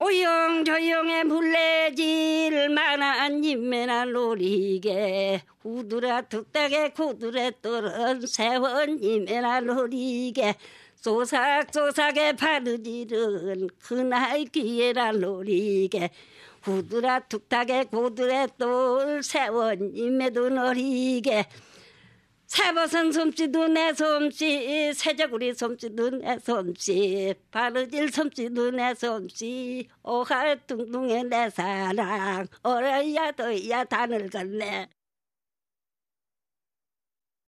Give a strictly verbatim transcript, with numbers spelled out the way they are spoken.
조용조용해 물레질 만한 님매나 노리게 우두라 뚝딱에 구두레 떨은 세원 님매나 노리게 쏘삭쏘삭에 바르지른 그날 기회나 노리게 우두라 뚝딱에 구두레 떨 세원 님매도 노리게 새벗은 솜씨도 내 솜씨 새저구리 솜씨도 내 솜씨 바르질 솜씨도 내 솜씨 오할 둥둥해 내 사랑 어려야 더야 다 늙었네.